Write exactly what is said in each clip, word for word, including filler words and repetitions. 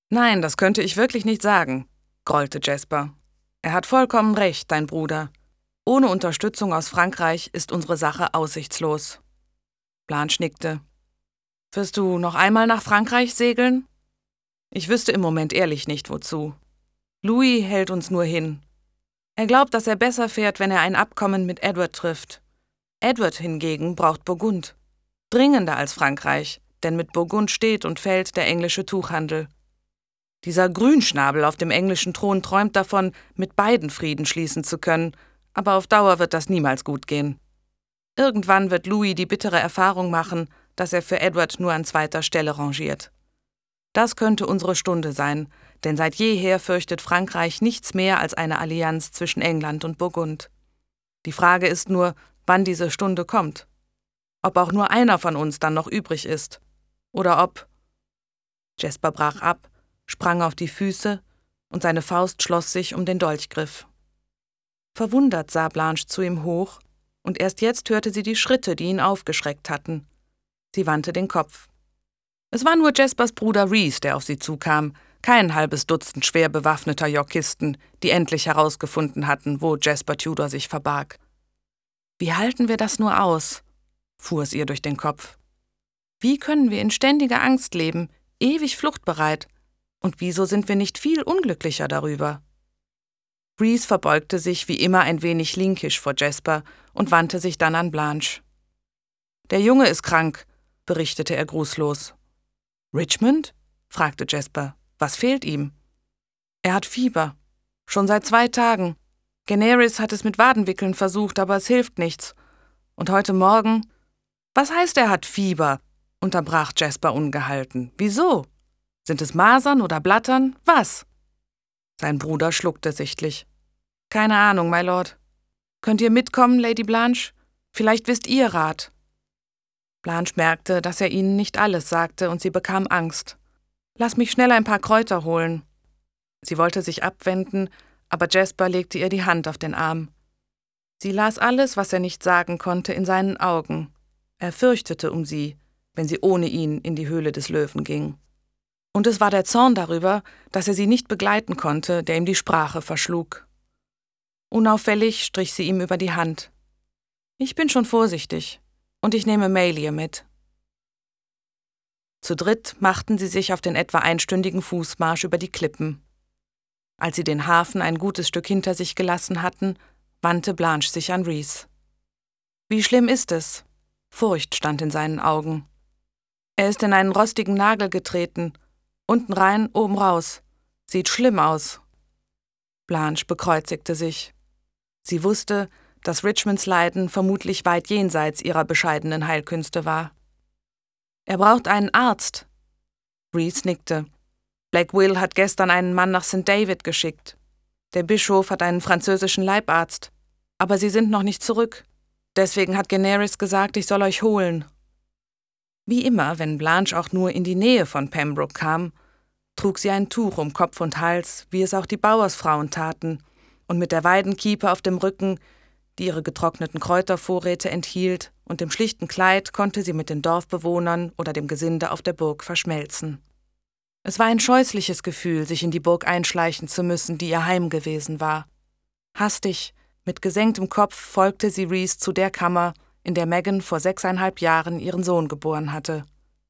»Nein, das könnte ich wirklich nicht sagen«, grollte Jasper. »Er hat vollkommen recht, dein Bruder. Ohne Unterstützung aus Frankreich ist unsere Sache aussichtslos.« Blanche nickte. »Wirst du noch einmal nach Frankreich segeln?« »Ich wüsste im Moment ehrlich nicht, wozu. Louis hält uns nur hin. Er glaubt, dass er besser fährt, wenn er ein Abkommen mit Edward trifft. Edward hingegen braucht Burgund. Dringender als Frankreich, denn mit Burgund steht und fällt der englische Tuchhandel. Dieser Grünschnabel auf dem englischen Thron träumt davon, mit beiden Frieden schließen zu können, aber auf Dauer wird das niemals gut gehen. Irgendwann wird Louis die bittere Erfahrung machen, dass er für Edward nur an zweiter Stelle rangiert. Das könnte unsere Stunde sein, denn seit jeher fürchtet Frankreich nichts mehr als eine Allianz zwischen England und Burgund. Die Frage ist nur, wann diese Stunde kommt. Ob auch nur einer von uns dann noch übrig ist. Oder ob... Jasper brach ab, sprang auf die Füße und seine Faust schloss sich um den Dolchgriff. Verwundert sah Blanche zu ihm hoch, und erst jetzt hörte sie die Schritte, die ihn aufgeschreckt hatten. Sie wandte den Kopf. Es war nur Jaspers Bruder Rhys, der auf sie zukam, kein halbes Dutzend schwer bewaffneter Yorkisten, die endlich herausgefunden hatten, wo Jasper Tudor sich verbarg. »Wie halten wir das nur aus?« fuhr es ihr durch den Kopf. »Wie können wir in ständiger Angst leben, ewig fluchtbereit? Und wieso sind wir nicht viel unglücklicher darüber?« Rhys verbeugte sich wie immer ein wenig linkisch vor Jasper und wandte sich dann an Blanche. »Der Junge ist krank«, berichtete er grußlos. »Richmond?« fragte Jasper. »Was fehlt ihm?« »Er hat Fieber. Schon seit zwei Tagen. Generis hat es mit Wadenwickeln versucht, aber es hilft nichts. Und heute Morgen...« »Was heißt, er hat Fieber?« unterbrach Jasper ungehalten. »Wieso? Sind es Masern oder Blattern? Was?« Sein Bruder schluckte sichtlich. »Keine Ahnung, my Lord. Könnt ihr mitkommen, Lady Blanche? Vielleicht wisst ihr Rat.« Blanche merkte, dass er ihnen nicht alles sagte, und sie bekam Angst. »Lass mich schnell ein paar Kräuter holen.« Sie wollte sich abwenden, aber Jasper legte ihr die Hand auf den Arm. Sie las alles, was er nicht sagen konnte, in seinen Augen. Er fürchtete um sie, wenn sie ohne ihn in die Höhle des Löwen ging. Und es war der Zorn darüber, dass er sie nicht begleiten konnte, der ihm die Sprache verschlug. Unauffällig strich sie ihm über die Hand. »Ich bin schon vorsichtig, und ich nehme Maylie mit.« Zu dritt machten sie sich auf den etwa einstündigen Fußmarsch über die Klippen. Als sie den Hafen ein gutes Stück hinter sich gelassen hatten, wandte Blanche sich an Rhys. »Wie schlimm ist es?« Furcht stand in seinen Augen. »Er ist in einen rostigen Nagel getreten. Unten rein, oben raus. Sieht schlimm aus.« Blanche bekreuzigte sich. Sie wusste, dass Richmonds Leiden vermutlich weit jenseits ihrer bescheidenen Heilkünste war. »Er braucht einen Arzt.« Rhys nickte. »Black Will hat gestern einen Mann nach Saint David geschickt. Der Bischof hat einen französischen Leibarzt. Aber sie sind noch nicht zurück. Deswegen hat Generis gesagt, ich soll euch holen.« Wie immer, wenn Blanche auch nur in die Nähe von Pembroke kam, trug sie ein Tuch um Kopf und Hals, wie es auch die Bauersfrauen taten, und mit der Weidenkiepe auf dem Rücken, die ihre getrockneten Kräutervorräte enthielt, und dem schlichten Kleid konnte sie mit den Dorfbewohnern oder dem Gesinde auf der Burg verschmelzen. Es war ein scheußliches Gefühl, sich in die Burg einschleichen zu müssen, die ihr Heim gewesen war. Hastig, mit gesenktem Kopf folgte sie Rhys zu der Kammer, in der Megan vor sechseinhalb Jahren ihren Sohn geboren hatte.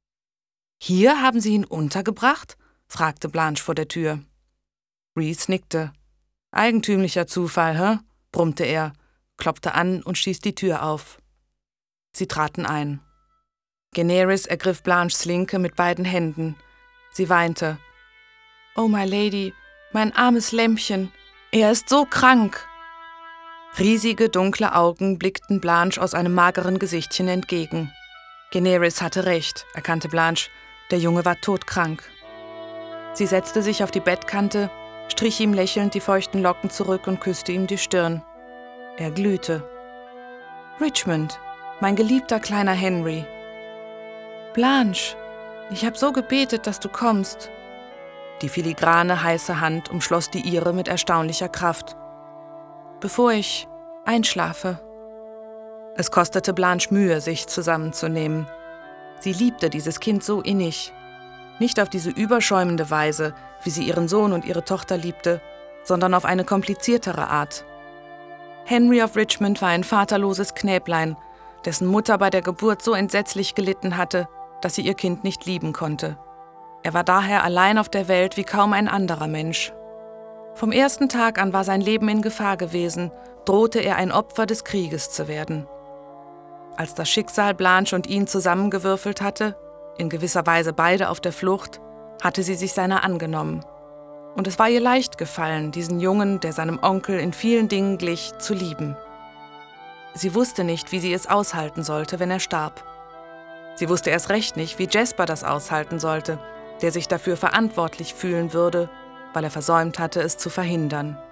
»Hier haben Sie ihn untergebracht?« fragte Blanche vor der Tür. Rhys nickte. »Eigentümlicher Zufall, hä?« brummte er, klopfte an und stieß die Tür auf. Sie traten ein. Generis ergriff Blanches Linke mit beiden Händen. Sie weinte. »Oh, my Lady, mein armes Lämmchen, er ist so krank!« Riesige, dunkle Augen blickten Blanche aus einem mageren Gesichtchen entgegen. Generis hatte recht, erkannte Blanche, der Junge war todkrank. Sie setzte sich auf die Bettkante, strich ihm lächelnd die feuchten Locken zurück und küsste ihm die Stirn. Er glühte. »Richmond, mein geliebter kleiner Henry.« »Blanche, ich habe so gebetet, dass du kommst.« Die filigrane, heiße Hand umschloss die ihre mit erstaunlicher Kraft. »Bevor ich einschlafe.« Es kostete Blanche Mühe, sich zusammenzunehmen. Sie liebte dieses Kind so innig. Nicht auf diese überschäumende Weise, wie sie ihren Sohn und ihre Tochter liebte, sondern auf eine kompliziertere Art. Henry of Richmond war ein vaterloses Knäblein, dessen Mutter bei der Geburt so entsetzlich gelitten hatte, dass sie ihr Kind nicht lieben konnte. Er war daher allein auf der Welt wie kaum ein anderer Mensch. Vom ersten Tag an war sein Leben in Gefahr gewesen, drohte er ein Opfer des Krieges zu werden. Als das Schicksal Blanche und ihn zusammengewürfelt hatte, in gewisser Weise beide auf der Flucht, hatte sie sich seiner angenommen. Und es war ihr leicht gefallen, diesen Jungen, der seinem Onkel in vielen Dingen glich, zu lieben. Sie wusste nicht, wie sie es aushalten sollte, wenn er starb. Sie wusste erst recht nicht, wie Jasper das aushalten sollte, der sich dafür verantwortlich fühlen würde, weil er versäumt hatte, es zu verhindern.